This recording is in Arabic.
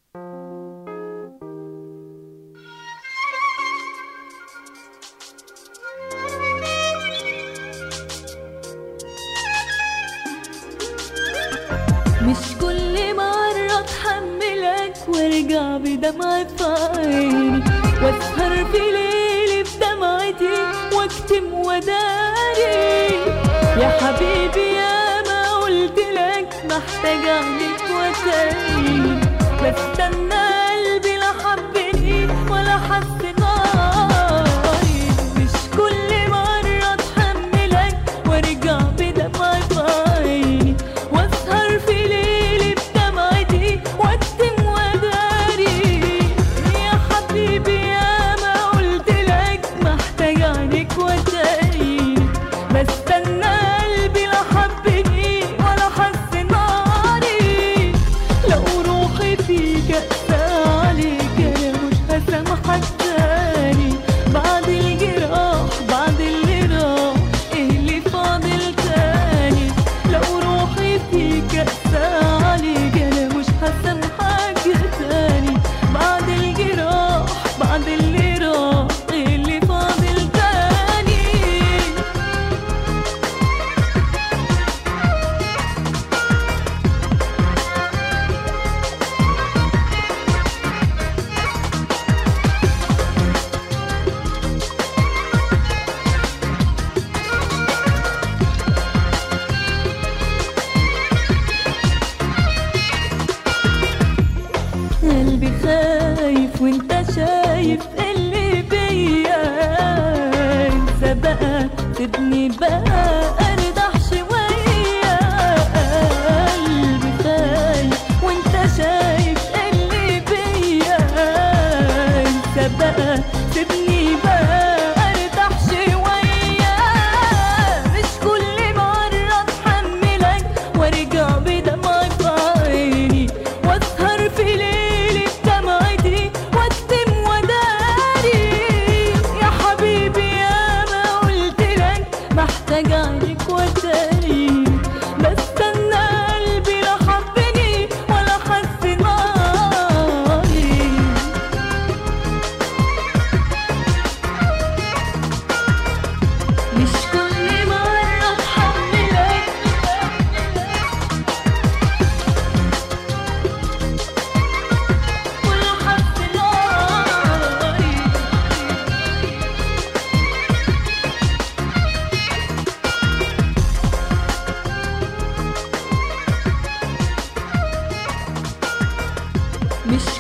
مش كل مرة اتحملك وارجع بدمعة في عيني، واسهر في ليلي بدمعتي واكتم وداري. يا حبيبي يا ما قلتلك محتاج عليك وتاني، بستنى قلبي لا حبني ولا حس ناري. مش كل مرة اتحملك وارجع بدمعة في عيني، واسهر في ليلي بدمعتي واكتم وداري. يا حبيبي يا ما قلتلك محتاج عليك وتاني، بستنى قلبي لا حبني ولا حس ناري. لو روحي فيك اقسى عليك انا مش هسامحك تاني، بعد الجراح بعد اللي راح ايه اللي فاضل تاني. لو روحي فيك اقسى عليك انا مش هسامحك تاني، بعد الجراح بعد اللي راح ايه اللي فاضل تاني. قلبي خايف وانت شايف اللي بيا، انسى بقى سيبني بقى ارتاح شوية. قلبي خايف وانت شايف اللي بيا، انسى بقى سيبني بقى ارتاح شوية. مش كل مرة اتحملك وارجع بدمعة في عيني، واسهر في ليلي بدمعتي واكتم وداري. يا حبيبي يا ما قلتلك محتاج عليك وتاني، بستنى قلبي لا حبني ولا حس ناري. مش كل مرة اتحملك ولا حس ناري. مش